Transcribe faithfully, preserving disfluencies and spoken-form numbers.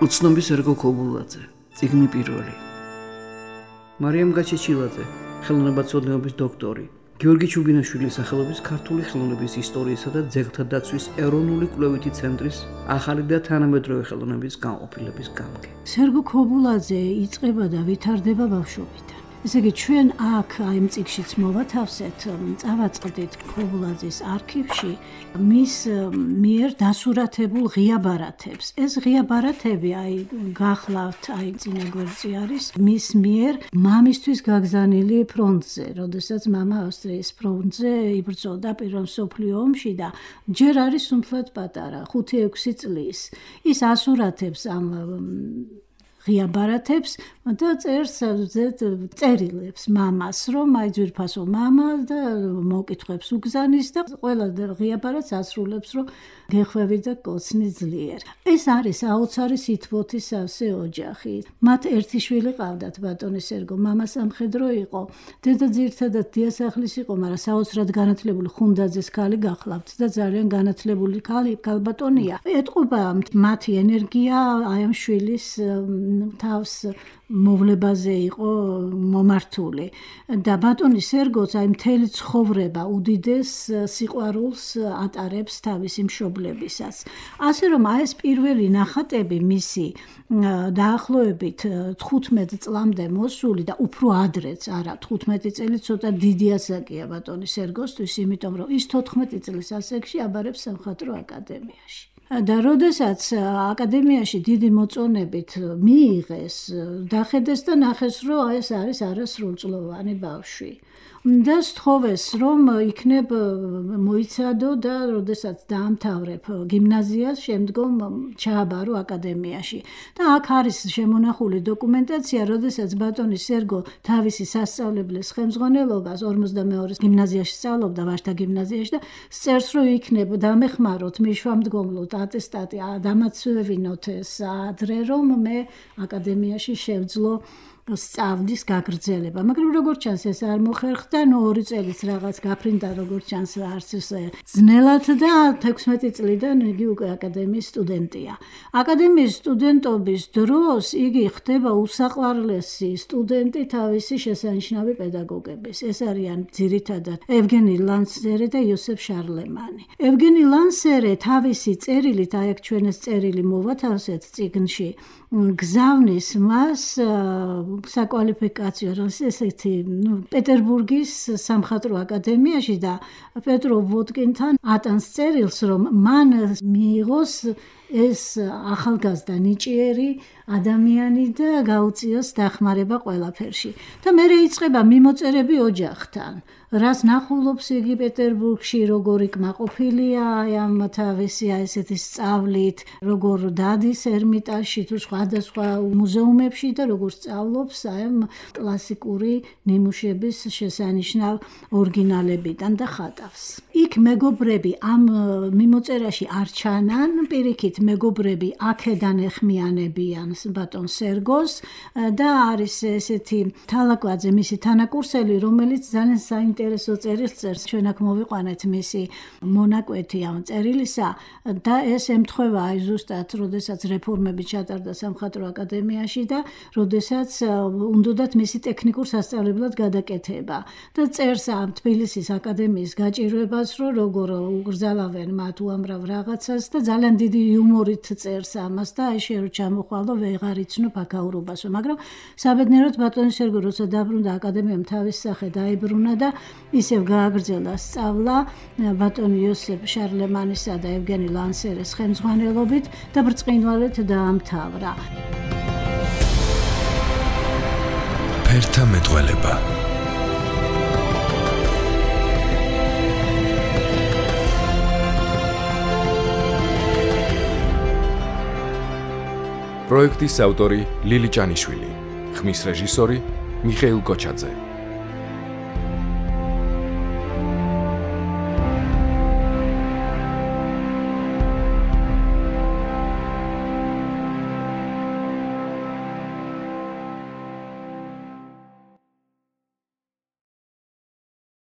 უცნობი სერგო ქობულაძე, წიგნი პირველი. მარიამ გაჩეჩილაძე, ხელოვნებაცოდნეობის დოქტორი. გიორგი ჩუბინაშვილის სახელობის ქართული ხელოვნების ისტორიისა და ძეგლთა დაცვის ეროვნული კვლევითი ცენტრის ახალი და თანამედროვე ხელოვნების განყოფილების გამგე. სერგო ქობულაძე იწყება და ვითარდება ბავშვობიდან. ესე იგი ჩვენ აქ აი ამ წიგნშიც მოვათავსეთ, წავაწყდით ქობულაძის არქივში მის მიერ დასურათებულ ღია ბარათებს. ეს ღია ბარათები აი გახლავთ, აი წინა გვერდზე არის მის მიერ მამისთვის გაგზავნილი ფრონტზე, როდესაც მამა ავსტრიის ფრონტზე იბრძოდა პირველ მსოფლიო ომში და ჯერ არის სულ პატარა, ხუთი ექვსი წლის. ის ასურათებს ამ ღია ბარათებს და წერს წერილებს მამას, რომ აი ძვირფასო მამა და მოკითხვებს უგზანის და ყველა ღია ბარათს ასრულებს, რომ გეხვევი და კოცნი ძლიერ. ეს არის აუცარი სითბოთი სავსე ოჯახი. მათ ერთი შვილი ყავდათ, ბატონი სერგო, მამა სამხედრო იყო, დედა ძირითადად დიასახლის იყო, მაგრამ საოცრად განათლებული ხუნდაძეს ქალი გახლავთ და ძალიან განათლებული ქალი ქალბატონია. ეტყობა მათი ენერგია აი ამ შვილის თავს მოვლებაზე იყო მომართული და ბატონი სერგოც აი მთელი ცხოვრება უდიდეს სიყვარულს ატარებს თავისი მშობლებისას. ასე რომ აი ეს პირველი ნახატები მისი დაახლოებით თხუთმეტ წლამდე მოსული და უფრო ადრეც, არა თხუთმეტი წელი ცოტა დიდი ასაკია ბატონი სერგოსთვის, იმიტომ რომ ის თოთხმეტი წლის ასაკში აბარებს სამხატვრო აკადემიაში. და როდესაც აკადემიაში დიდი მოწონებით მიიღეს, დახედეს და ნახეს, რომ ეს არის არასრულწლოვანი ბავშვი. და სთხოვეს, რომ იქნებ მოიცადო და როდესაც დაამთავრებ გიმნაზიას, შემდგომ ჩააბარო აკადემიაში. და აქ არის შემონახული დოკუმენტაცია, როდესაც ბატონი სერგო თავისი სასწავლებლის ხელმძღვანელობას ორმოცდამეორის გიმნაზიაში სწავლობდა, ვაჟთა გიმნაზიაში და წერს, რომ იქნებ დამეხმაროთ მიშვამდგომლოთ ატესტატი, დამაცვევინოთ ეს ადრე, რომ მე აკადემიაში შევძლო სწავლის გაგრძელება, მაგრამ როგორც ჩანს ეს არ მოხერხდა, ნუ ორი წელიც რაღაც გაფრინდა, როგორც ჩანს არც ესე ძნელად და თექვსმეტი წლიდან იგი უკვე აკადემიის სტუდენტია. აკადემიის სტუდენტობის დროს იგი ხდება უსაყვარლესი სტუდენტი თავისი შესანიშნავი პედაგოგების. ეს არიან ძირითადად ევგენი ლანსერე და იოსებ შარლემანი. ევგენი ლანსერე თავისი წერილით, აი აქ ჩვენ ეს წერილი მოვათავსეთ წიგნში, გზავნის მას საკვალიფიკაციო ესეთი პეტერბურგის სამხატვრო აკადემიაში და პეტრო ვოდკინთან ატანს წერილს, რომ მან მიიღოს ეს ახალგაზრდა ნიჭიერი ადამიანი და გაუწიოს დახმარება ყველაფერში. და მერე იწყება მიმოწერები ოჯახთან, რას ნახულობს იგი პეტერბურგში, როგორი კმაყოფილია ამ თავისი ესეთი სწავლით, როგორ დადის ერმიტაჟში თუ სხვადასხვა მუზეუმებში და როგორ სწავლობს ამ კლასიკური ნიმუშების შესანიშნავ ორიგინალებიდან და ხატავს. იქ მეგობრები ამ მიმოწერაში არ ჩანან, პირიქით მეგობრები აქედან ეხმიანებიან ბატონ სერგოს და არის ესეთი თალაკვაძე, მისი თანაკურსელი, რომელიც ძალიან საინტერესო წერილს წერს. ჩვენ აქ მოვიყვანეთ მისი მონაკვეთი ამ წერილისა და ეს ემთხვევა აი ზუსტად, როდესაც რეფორმები ჩატარდა სამხატვრო აკადემიაში და როდესაც უნდათ მისი ტექნიკურ სასწავლებლად გადაკეთება და წერს ამ თბილისის აკადემიის გაჭირვებას, რომ როგორ უგრძალავენ მათ უამრავ რაღაცას და ძალიან დიდი იუმორით წერს ამას და აი შე რო ჩამოხვალო ვეღარ იცნობ აკაურობასო, მაგრამ საბედნიეროდ ბატონი სერგო როცა დაბრუნდა აკადემიამ თავის სახე დაიბრუნა და ისევ გააგრძელა სწავლა ბატონი იოსებ შარლემანისა და ევგენი ლანსერეს ხელმძღვანელობით და ბრწყინვალედ დაამთავრა. ფერთა მეტყველება. პროექტის ავტორი ლილი ჭანიშვილი, ხმის რეჟისორი მიხეილ კოჩაძე.